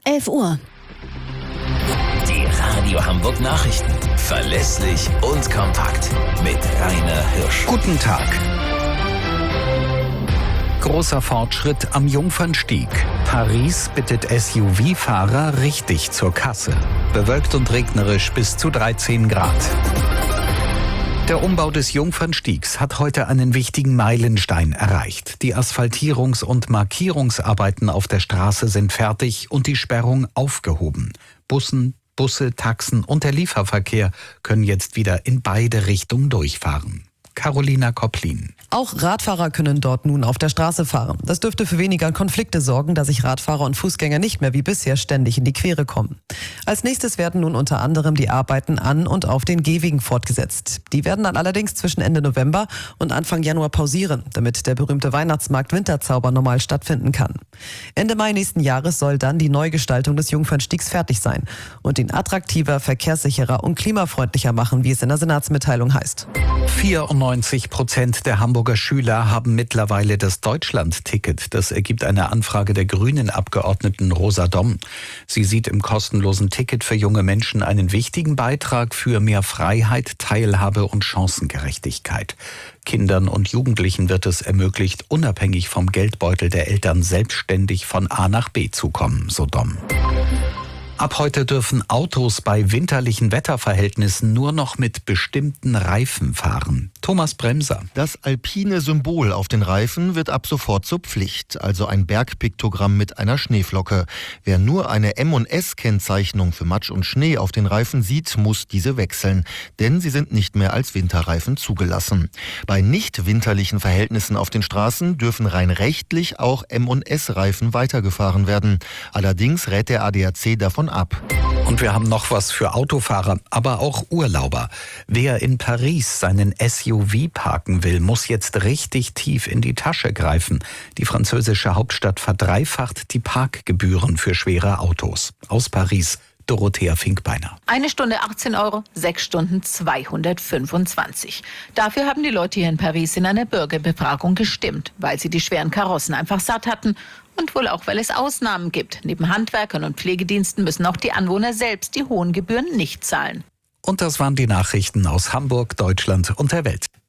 11 Uhr. Die Radio Hamburg Nachrichten. Verlässlich und kompakt. Mit Rainer Hirsch. Guten Tag. Großer Fortschritt am Jungfernstieg. Paris bittet SUV-Fahrer richtig zur Kasse. Bewölkt und regnerisch bis zu 13 Grad. Der Umbau des Jungfernstiegs hat heute einen wichtigen Meilenstein erreicht. Die Asphaltierungs- und Markierungsarbeiten auf der Straße sind fertig und die Sperrung aufgehoben. Busse, Taxen und der Lieferverkehr können jetzt wieder in beide Richtungen durchfahren. Carolina Kopplin. Auch Radfahrer können dort nun auf der Straße fahren. Das dürfte für weniger Konflikte sorgen, da sich Radfahrer und Fußgänger nicht mehr wie bisher ständig in die Quere kommen. Als nächstes werden nun unter anderem die Arbeiten an und auf den Gehwegen fortgesetzt. Die werden dann allerdings zwischen Ende November und Anfang Januar pausieren, damit der berühmte Weihnachtsmarkt Winterzauber normal stattfinden kann. Ende Mai nächsten Jahres soll dann die Neugestaltung des Jungfernstiegs fertig sein und ihn attraktiver, verkehrssicherer und klimafreundlicher machen, wie es in der Senatsmitteilung heißt. 94% der Hamburger Schüler haben mittlerweile das Deutschland-Ticket. Das ergibt eine Anfrage der Grünen-Abgeordneten Rosa Domm. Sie sieht im kostenlosen Ticket für junge Menschen einen wichtigen Beitrag für mehr Freiheit, Teilhabe und Chancengerechtigkeit. Kindern und Jugendlichen wird es ermöglicht, unabhängig vom Geldbeutel der Eltern selbstständig von A nach B zu kommen, so Domm. Ab heute dürfen Autos bei winterlichen Wetterverhältnissen nur noch mit bestimmten Reifen fahren. Thomas Bremser. Das alpine Symbol auf den Reifen wird ab sofort zur Pflicht, also ein Bergpiktogramm mit einer Schneeflocke. Wer nur eine M&S-Kennzeichnung für Matsch und Schnee auf den Reifen sieht, muss diese wechseln, denn sie sind nicht mehr als Winterreifen zugelassen. Bei nicht winterlichen Verhältnissen auf den Straßen dürfen rein rechtlich auch M&S-Reifen weitergefahren werden. Allerdings rät der ADAC davon ab. Und wir haben noch was für Autofahrer, aber auch Urlauber. Wer in Paris seinen SUV parken will, muss jetzt richtig tief in die Tasche greifen. Die französische Hauptstadt verdreifacht die Parkgebühren für schwere Autos. Aus Paris, Dorothea Finkbeiner. 1 Stunde 18 Euro, 6 Stunden 225. Dafür haben die Leute hier in Paris in einer Bürgerbefragung gestimmt, weil sie die schweren Karossen einfach satt hatten. Und wohl auch, weil es Ausnahmen gibt. Neben Handwerkern und Pflegediensten müssen auch die Anwohner selbst die hohen Gebühren nicht zahlen. Und das waren die Nachrichten aus Hamburg, Deutschland und der Welt.